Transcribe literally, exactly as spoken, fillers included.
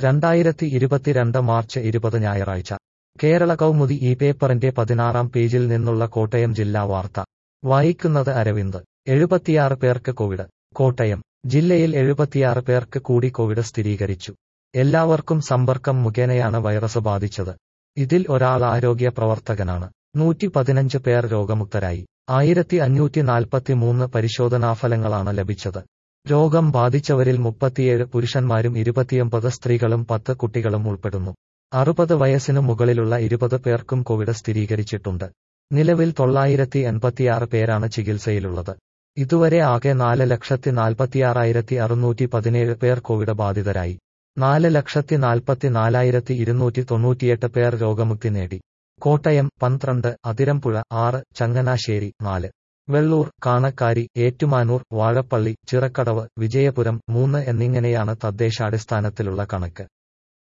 രണ്ടായിരത്തി ഇരുപത്തിരണ്ട് മാർച്ച് ഇരുപത് ഞായറാഴ്ച കേരള കൗമുദി ഈ പേപ്പറിന്റെ പതിനാറാം പേജിൽ നിന്നുള്ള കോട്ടയം ജില്ലാ വാർത്ത വായിക്കുന്നത് അരവിന്ദ്. എഴുപത്തിയാറ് പേർക്ക് കോവിഡ്. കോട്ടയം ജില്ലയിൽ എഴുപത്തിയാറ് പേർക്ക് കൂടി കോവിഡ് സ്ഥിരീകരിച്ചു. എല്ലാവർക്കും സമ്പർക്കം മുഖേനയാണ് വൈറസ് ബാധിച്ചത്. ഇതിൽ ഒരാൾ ആരോഗ്യ പ്രവർത്തകനാണ്. നൂറ്റി പതിനഞ്ച് പേർ രോഗമുക്തരായി. ആയിരത്തി അഞ്ഞൂറ്റി നാൽപ്പത്തിമൂന്ന് പരിശോധനാഫലങ്ങളാണ് ലഭിച്ചത്. രോഗം ബാധിച്ചവരിൽ മുപ്പത്തിയേഴ് പുരുഷന്മാരും ഇരുപത്തിയൊമ്പത് സ്ത്രീകളും പത്ത് കുട്ടികളും ഉൾപ്പെടുന്നു. അറുപത് വയസ്സിനു മുകളിലുള്ള ഇരുപത് പേർക്കും കോവിഡ് സ്ഥിരീകരിച്ചിട്ടുണ്ട്. നിലവിൽ തൊള്ളായിരത്തി എൺപത്തിയാറ് പേരാണ് ചികിത്സയിലുള്ളത്. ഇതുവരെ ആകെ നാല് ലക്ഷത്തി നാൽപ്പത്തിയാറായിരത്തി അറുന്നൂറ്റി പതിനേഴ് പേർ കോവിഡ് ബാധിതരായി. നാല് ലക്ഷത്തി നാൽപ്പത്തി നാലായിരത്തി ഇരുന്നൂറ്റി തൊണ്ണൂറ്റിയെട്ട് പേർ രോഗമുക്തി നേടി. കോട്ടയം പന്ത്രണ്ട്, അതിരമ്പുഴ ആറ്, ചങ്ങനാശ്ശേരി നാല്, വെള്ളൂർ, കാണക്കാരി, ഏറ്റുമാനൂർ, വാഴപ്പള്ളി, ചിറക്കടവ്, വിജയപുരം മൂന്ന് എന്നിങ്ങനെയാണ് തദ്ദേശാടിസ്ഥാനത്തിലുള്ള കണക്ക്.